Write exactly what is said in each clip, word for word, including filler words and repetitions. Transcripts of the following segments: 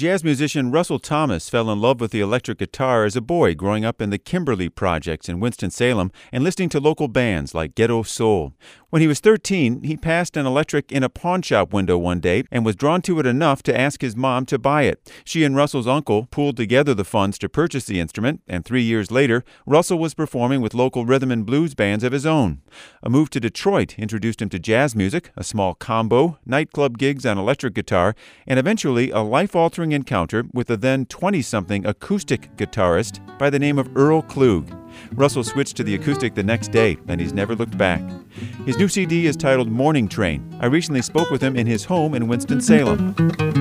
Jazz musician Russell Thomas fell in love with the electric guitar as a boy growing up in the Kimberly Projects in Winston-Salem and listening to local bands like Ghetto Soul. When he was thirteen, he passed an electric in a pawn shop window one day and was drawn to it enough to ask his mom to buy it. She and Russell's uncle pooled together the funds to purchase the instrument, and three years later, Russell was performing with local rhythm and blues bands of his own. A move to Detroit introduced him to jazz music, a small combo, nightclub gigs on electric guitar, and eventually a life-altering encounter with a then twenty-something acoustic guitarist by the name of Earl Klug. Russell switched to the acoustic the next day, and he's never looked back. His new C D is titled Morning Train. I recently spoke with him in his home in Winston-Salem.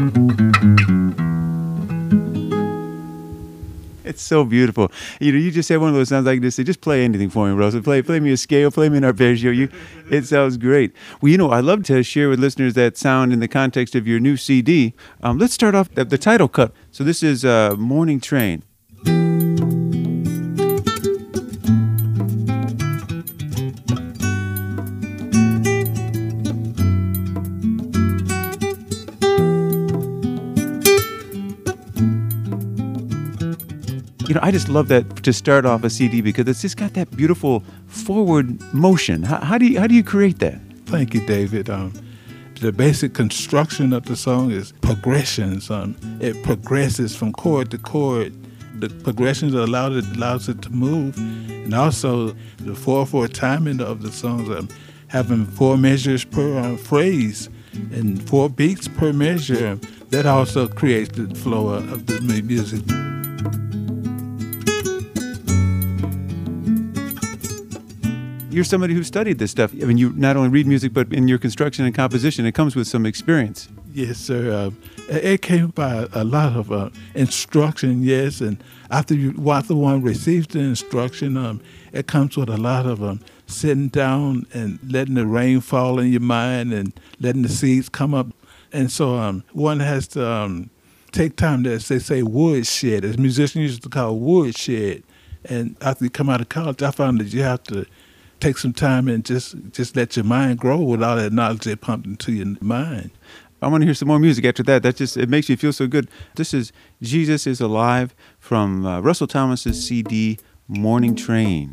It's so beautiful. You know, you just have one of those sounds like this. Say, just play anything for me, Russell. Play, play me a scale, play me an arpeggio. You, it sounds great. Well, you know, I love to share with listeners that sound in the context of your new C D. Um, let's start off the, the title cut. So this is uh, Morning Train. You know, I just love that to start off a C D because it's just got that beautiful forward motion. How, how do you how do you create that? Thank you, David. Um, the basic construction of the song is progressions. Um, it progresses from chord to chord. The progressions allow it allows it to move, and also the four four timing of the songs. Um, having four measures per uh, phrase and four beats per measure. That also creates the flow of the music. You're somebody who studied this stuff. I mean, you not only read music, but in your construction and composition, it comes with some experience. Yes, sir. Uh, it came by a lot of uh, instruction, yes. And after you, after one receives the instruction, um, it comes with a lot of um, sitting down and letting the rain fall in your mind and letting the seeds come up. And so um, one has to um, take time to, as they say, woodshed. As musicians used to call woodshed. And after you come out of college, I found that you have to take some time and just, just let your mind grow with all that knowledge that pumped into your mind. I want to hear some more music after that. That just, it makes you feel so good. This is Jesus is Alive from uh, Russell Thomas's C D, Morning Train.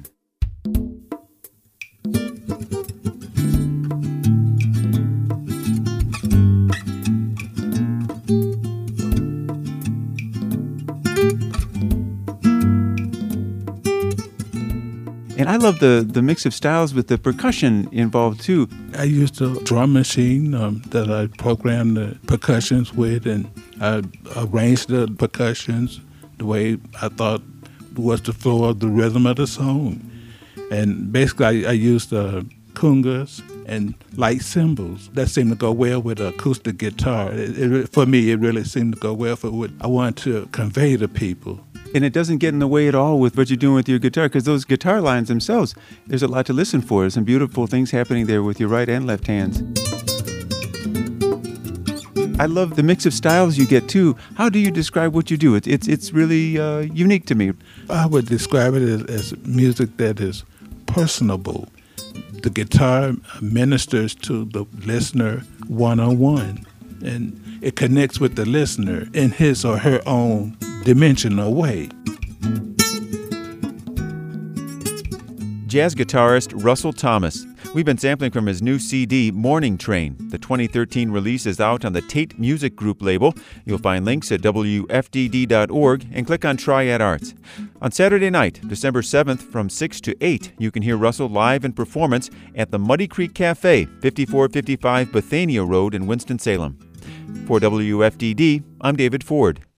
And I love the, the mix of styles with the percussion involved, too. I used a drum machine um, that I programmed the percussions with, and I arranged the percussions the way I thought was the flow of the rhythm of the song. And basically, I, I used uh, congas and light cymbals. That seemed to go well with an acoustic guitar. It, it, for me, it really seemed to go well for what I wanted to convey to people. And it doesn't get in the way at all with what you're doing with your guitar, because those guitar lines themselves, there's a lot to listen for. There's some beautiful things happening there with your right and left hands. I love the mix of styles you get, too. How do you describe what you do? It's it's, it's really uh, unique to me. I would describe it as, as music that is personable. The guitar ministers to the listener one-on-one, and it connects with the listener in his or her own dimensional way. Jazz guitarist Russell Thomas. We've been sampling from his new C D, Morning Train. The twenty thirteen release is out on the Tate Music Group label. You'll find links at W F D D dot org and click on Triad Arts. On Saturday night, December seventh, from six to eight, you can hear Russell live in performance at the Muddy Creek Cafe, fifty-four fifty-five Bethania Road in Winston-Salem. For W F D D, I'm David Ford.